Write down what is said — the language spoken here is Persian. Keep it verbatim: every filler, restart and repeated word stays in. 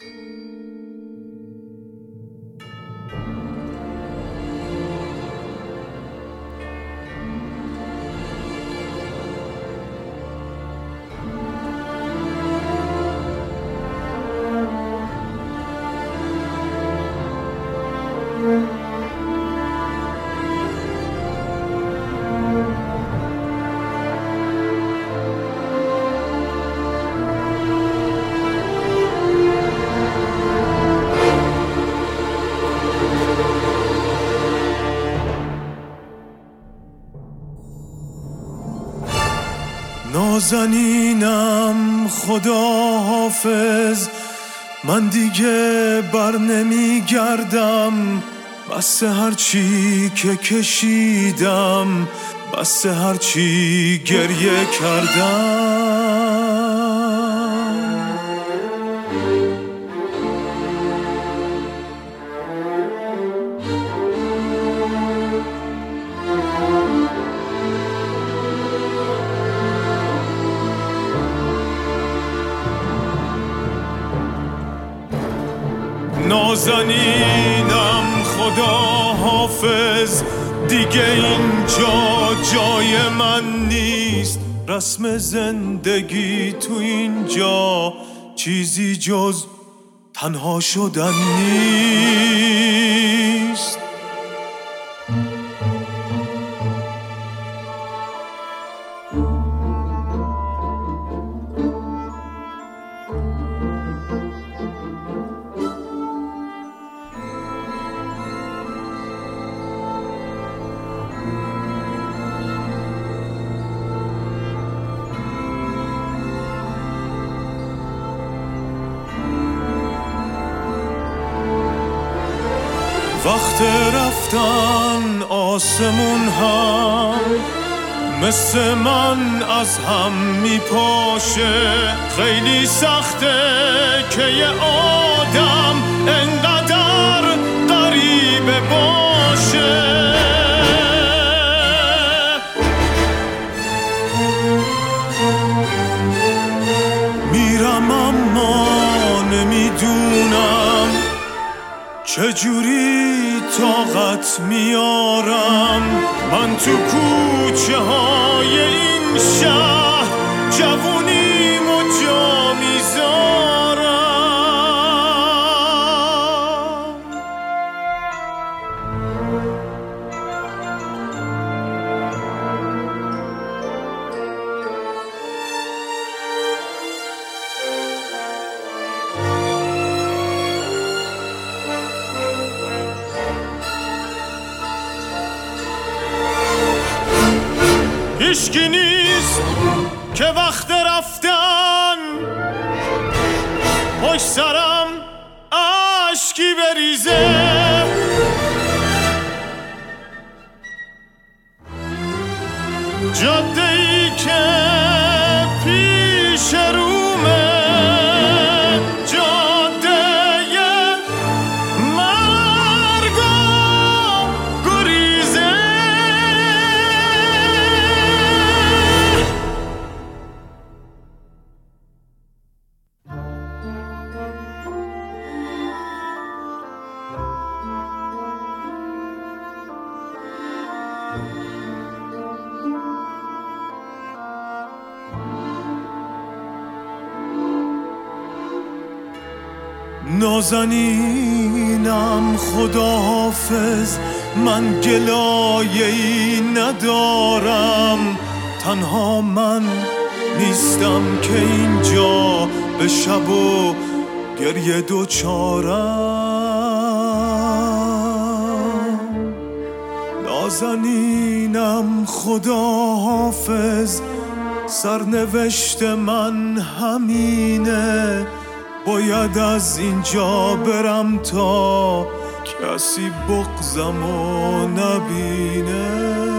نازنینم خدا حافظ، من دیگه بر نمی گردم، بس هرچی که کشیدم، بس هرچی گریه کردم. نازنینم خدا حافظ، دیگه اینجا جای من نیست، رسم زندگی تو اینجا چیزی جز تنها شدن نیست. وقت رفتن آسمون هم مثل من از هم میپاشه، خیلی سخته که یه آدم انقدر غریبه باشه. میرم اما نمیدونم چجوری طاقت میارم، من تو کوچه های این شهر جوونیمو جا میذارم. هیچکی نیست که وقت رفتن پشت سرم اشکی بریزه، جاده‌ای که پیش رومه جاده مرگ و گریزه. نازنینم خدا حافظ، من گلایه‌ای ندارم، تنها من نیستم که اینجا به شب و گریه دوچارم. نازنینم خدا حافظ، سرنوشت من همینه، باید از اینجا برم تا کسی بغضمو نبینه.